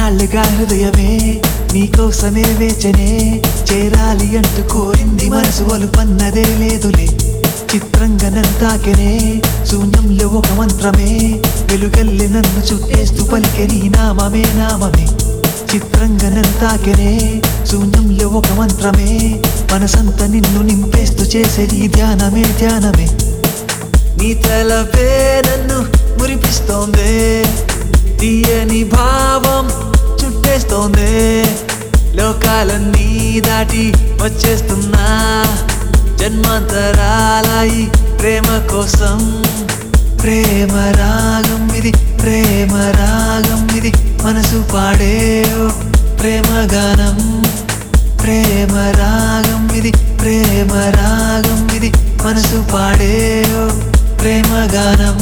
ఇన్నాళ్ళుగా హృదయమే నీకోసమే వేచనే చేరాలి అంటూ కోరింది మనసు వలుపన్నదే లేదులే చిత్రంగా నన్ను తాకెనే శూన్యంలో ఒక మంత్రమే వెలుగల్లి నన్ను చుట్టేస్తూ పలికే నీ నామమే నామమే చిత్రంగా నన్ను తాకెనే శూన్యంలో ఒక మంత్రమే మనసంతా నిన్ను నింపేస్తూ చేసేది ధ్యానమే ధ్యానమే నీ తలపే నన్ను మురిపిస్తోందే తీయని భావం చుట్టేస్తోందే లోకాలన్నీ దాటి వచ్చేస్తున్నా జన్మాంతరాలయి ప్రేమ కోసం ప్రేమ రాగం ఇది ప్రేమ రాగం ఇది మనసు పాడే ప్రేమ గానం ప్రేమ రాగం ఇది ప్రేమ రాగం ఇది మనసు పాడే ప్రేమ గానం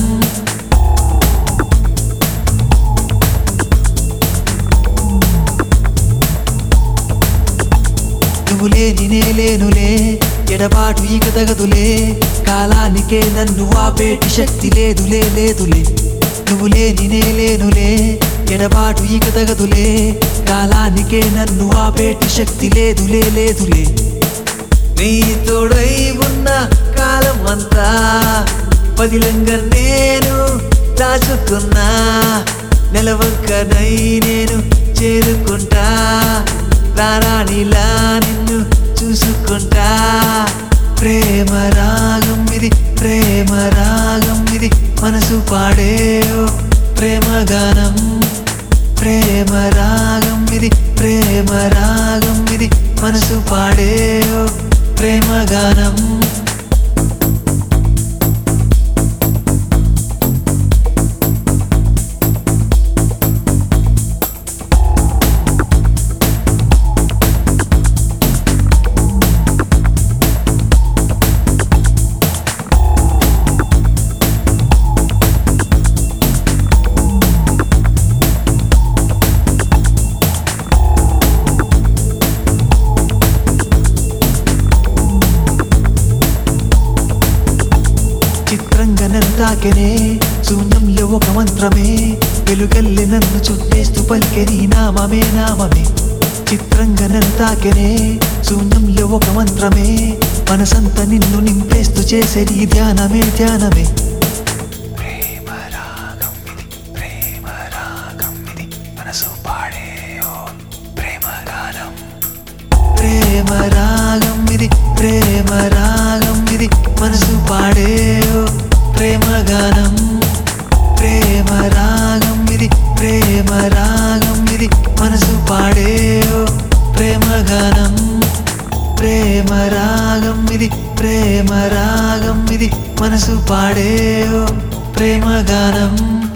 నువ్వులే నేనే లేనులే ఎడబాటు ఇక తగదులే కాలానికే నన్ను ఆపేటి శక్తి లేదులే లేదులే నువ్వులే నేనే లేనులే ఎడబాటు ఇక తగదులే కాలానికే నన్ను ఆపేటి శక్తి లేదులే లేదులే నీ తోడై ఉన్న కాలం అంతా పదిలంగా నేను దాచుకున్నా నెలవంకనై నేను చేరుకుంటా రాణిలా నిన్ను చూసుకుంటా ప్రేమ రాగం ఇది ప్రేమ రాగం ఇది మనసు పాడే ప్రేమ గానం ప్రేమ రాగం ఇది ప్రేమ రాగం ఇది మనసు పాడే ప్రేమ గానం చిత్రంగా నన్ను తాకెనే శూన్యంలో ఒక మంత్రమే వెలుగల్లి నన్ను చుట్టేస్తూ పలికే నీ నామమే నామమే చిత్రంగా నన్ను తాకెనే శూన్యంలో ఒక మంత్రమే మనసంతా నిన్ను నింపేస్తూ చేసేది ధ్యానమే ధ్యానమే ప్రేమ రాగం ఇది ప్రేమ రాగం ఇది మనసు పాడే ప్రేమ గానం ప్రేమ రాగం ఇది ప్రేమ రాగం ఇది మనసు పాడే ప్రేమ గానం ప్రేమ రాగం ఇది ప్రేమ రాగం ఇది మనసు పాడే ప్రేమ గానం ప్రేమ రాగం ఇది ప్రేమ రాగం ఇది మనసు పాడే ప్రేమ గానం